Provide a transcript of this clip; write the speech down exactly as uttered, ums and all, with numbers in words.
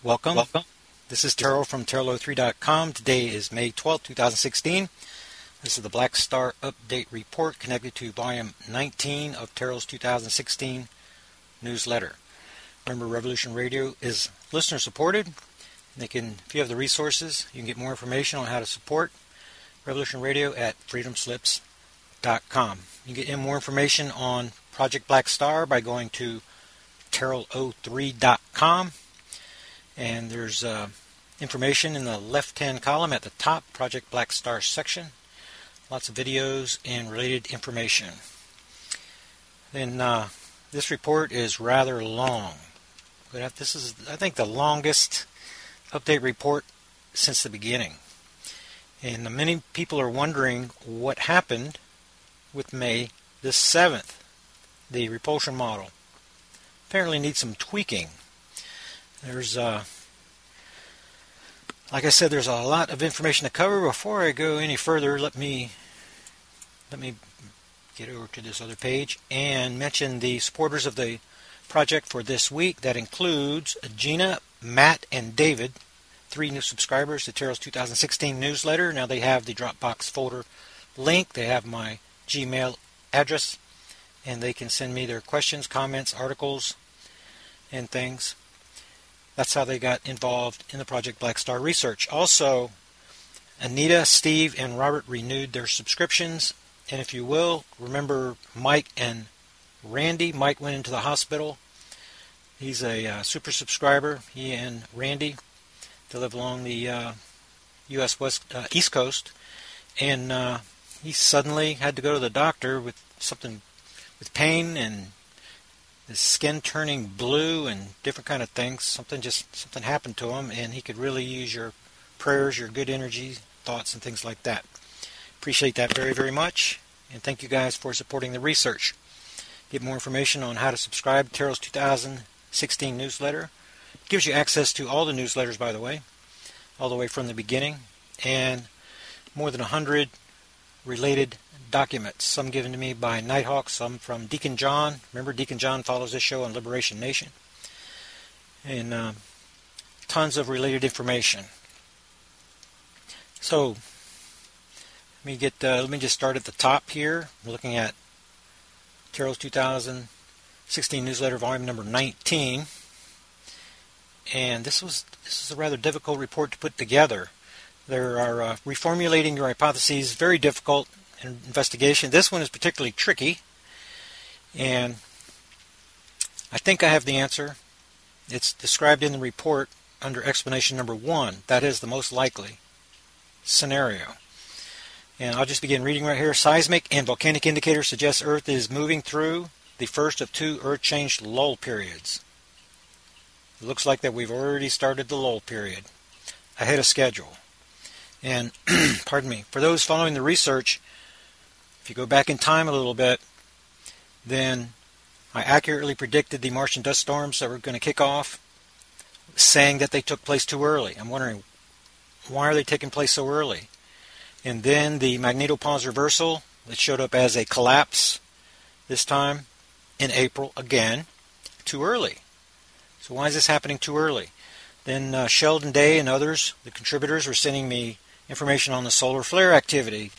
Welcome. Welcome. This is Terrell from Terrell oh three dot com. Today is May twelfth, two thousand sixteen. This is the Black Star Update Report connected to Volume nineteen of Terrell's two thousand sixteen newsletter. Remember, Revolution Radio is listener supported. They can, if you have the resources, you can get more information on how to support Revolution Radio at freedom slips dot com. You can get more information on Project Black Star by going to Terrell oh three dot com. And there's uh, information in the left-hand column at the top, Project Black Star section. Lots of videos and related information. Then uh, this report is rather long. But this is, I think, the longest update report since the beginning. And many people are wondering what happened with May the seventh. The repulsion model apparently needs some tweaking. There's, uh, like I said, there's a lot of information to cover. Before I go any further, let me let me get over to this other page and mention the supporters of the project for this week. That includes Gina, Matt, and David, three new subscribers to Terrell's two thousand sixteen newsletter. Now they have the Dropbox folder link. They have my Gmail address, and they can send me their questions, comments, articles, and things. That's how they got involved in the Project Black Star research. Also, Anita, Steve, and Robert renewed their subscriptions. And if you will, remember Mike and Randy. Mike went into the hospital. He's a uh, super subscriber. He and Randy, they live along the uh, U S West uh, East Coast. And uh, he suddenly had to go to the doctor with something, with pain and his skin turning blue and different kind of things. Something just something happened to him, and he could really use your prayers, your good energy, thoughts, and things like that. Appreciate that very, very much, and thank you guys for supporting the research. Get more information on how to subscribe to Terrell's two thousand sixteen newsletter. It gives you access to all the newsletters, by the way, all the way from the beginning, and more than one hundred related documents, some given to me by Nighthawk, some from Deacon John. Remember, Deacon John follows this show on Liberation Nation. And uh, tons of related information. So, let me get. Uh, let me just start at the top here. We're looking at Terrell's two thousand sixteen newsletter, volume number nineteen. And this was this is a rather difficult report to put together. There are uh, reformulating your hypotheses, very difficult investigation. This one is particularly tricky, and I think I have the answer. It's described in the report under explanation number one. That is the most likely scenario. And I'll just begin reading right here. Seismic and volcanic indicators suggest Earth is moving through the first of two Earth change lull periods. It looks like that we've already started the lull period ahead of schedule. And, pardon me, for those following the research, if you go back in time a little bit, then I accurately predicted the Martian dust storms that were going to kick off, saying that they took place too early. I'm wondering, why are they taking place so early? And then the magnetopause reversal that showed up as a collapse this time in April again, too early. So why is this happening too early? Then uh, Sheldon Day and others, the contributors, were sending me information on the solar flare activity.